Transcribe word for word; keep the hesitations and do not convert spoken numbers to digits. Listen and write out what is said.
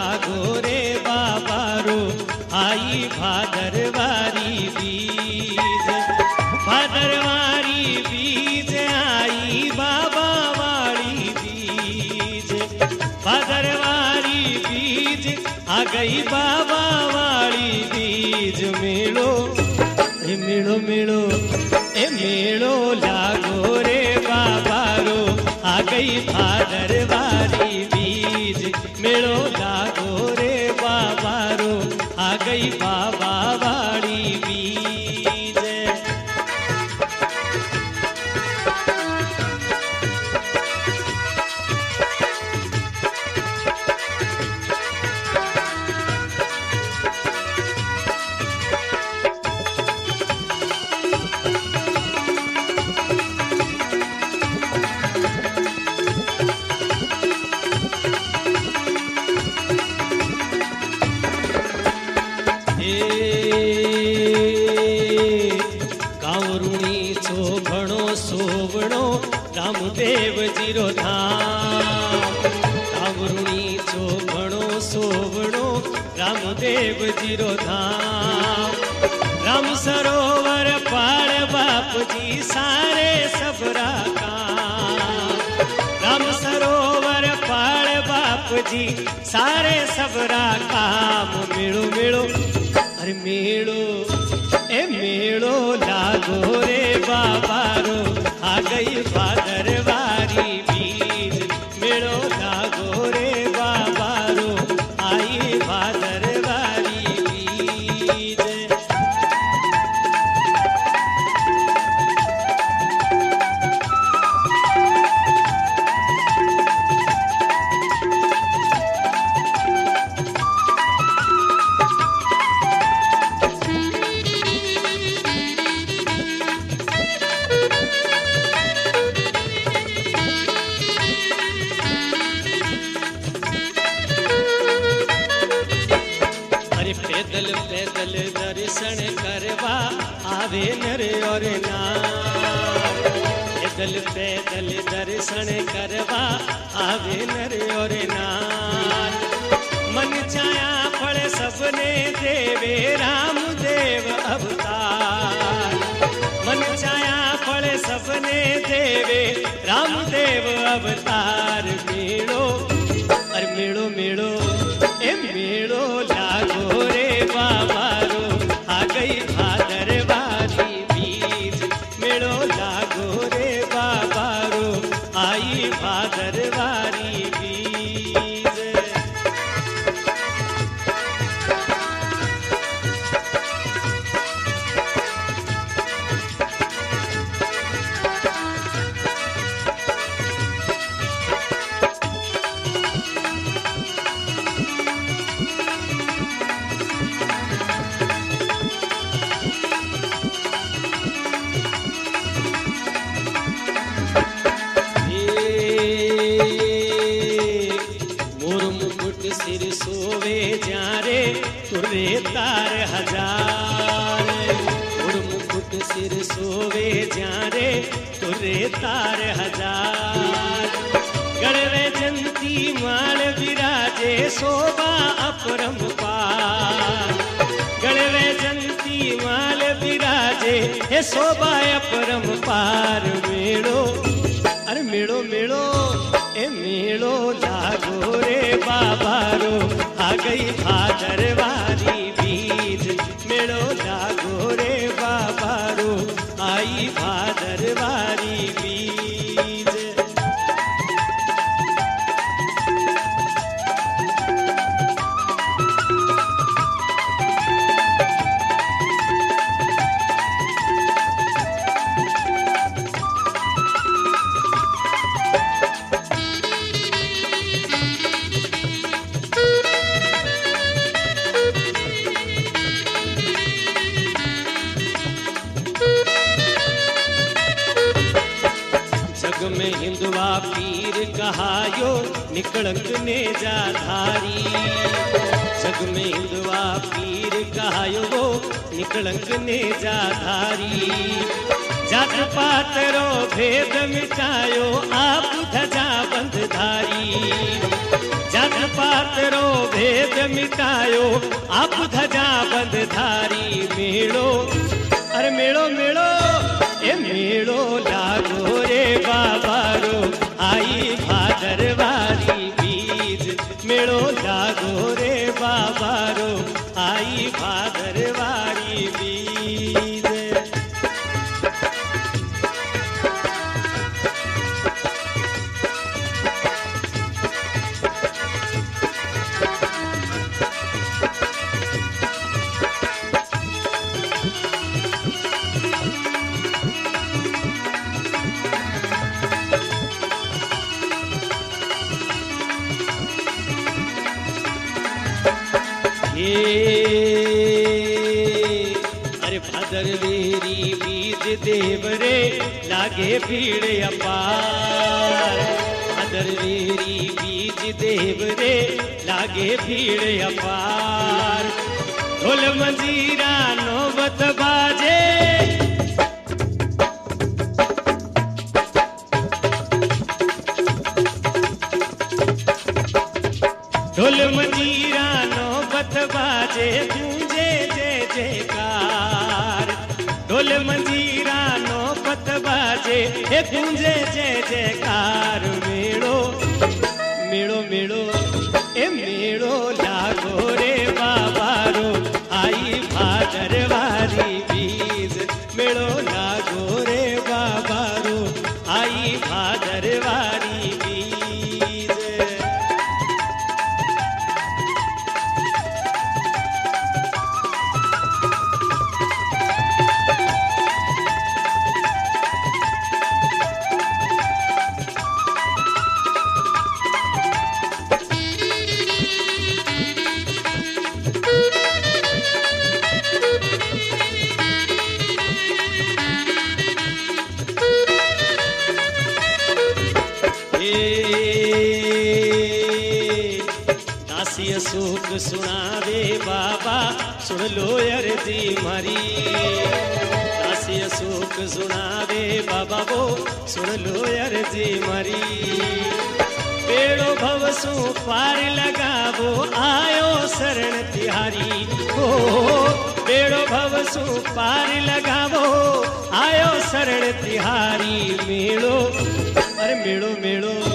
लागो रे बाबा रो आई भादरवारी बीज भादरवारी बीज आई बाबा वाली बीज भादरवारी बीज आ गई बाबा वाली बीज मेलो ए मेलो मेलो ए मेलो लागो रे बाबा रो आ गई भादरवारी बीज मेलो लागो रे बाबा रो आ गई बाबा वाली बीज। रामदेव जीरो धाम कावरुणी चो घणो सोवणो रामदेव जीरो धाम राम सरोवर पाड़ बाप जी सारे सबरा काम राम सरोवर पाड़ बाप जी सारे सबरा काम मेड़ो मेड़ो अरे मेड़ो ए मेड़ो लागो रे बाबा रो आ गई भादरवारी बीज मेड़ो लागो रे बाबा रो आई भादरवारी बीज। पैदल पैदल दर्शन करवा आवे नर और नार पैदल पैदल दर्शन करवा आवे नर और नार मन चाया फल सबने देवे राम देव अवतार मन चाया फल सबने देवे राम देव अवतार मेड़ो अरे मेड़ो मेड़ो ए मेड़ो लागो रे बाबा रो आ गई भादरवारी बीज मेड़ो लागो रे बाबा रो आई भादरवारी बीज। सिर सोवे जारे तुरे तार हजार उड़ मुकुट सिर सोवे जारे तुरे तार हजार गढ़वे जंती माल विराजे शोभा अपरंपार गढ़वे जंती माल विराजे हे शोभा अपरंपार मेड़ो अरे मेड़ो मेड़ो ए मेड़ो लागो रे बाबा रो आ गई भादरवारी बीज मेड़ो लागो रे बाबा रो आई भादरवारी बीज। में हिंदुआ पीर कहायो निकलंक ने जाधारी जग में हिंदुआ पीर कहायो वो निकलंक ने जाधारी जात पात रो भेद मिटायो आप धजा बंधधारी। जात पात रो भेद मिटायो आप धजा बंधधारी। मेड़ो अरे मेड़ो मेड़ो ए मेड़ो लागो रे बाबा रो आई भादरवारी बीज। मेड़ो लागो रे बाबा रो आई भादरवारी बीज। अरे भादरवेरी बीज देवरे लागे भीड़ अपार। भादरवेरी बीज देवरे लागे भीड़ अपार। ढोल मंजीरा नौबत बाजे ढोल मंजीरा नौबत बाजे गूंजे जय जयकार। ढोल मंजीरा नौबत बाजे हे गूंजे जय जयकार। मेड़ो मेड़ो मेड़ो ए मेड़ो लागो रे बाबा रो आई भादरवारी बीज। मेड़ो लागो रे बाबा रो आई भादरवारी बीज। दासी अशोक सुनावे बाबा सुन लो अर्जी मारी। दासी अशोक सुनावे बाबा वो सुन लो अर्जी मारी। बेड़ो भव सु पार लगावो आयो शरण तिहारी। हो बेड़ो भव सु पार लगावो आयो शरण तिहारी। मेड़ो अरे मेड़ो मेड़ो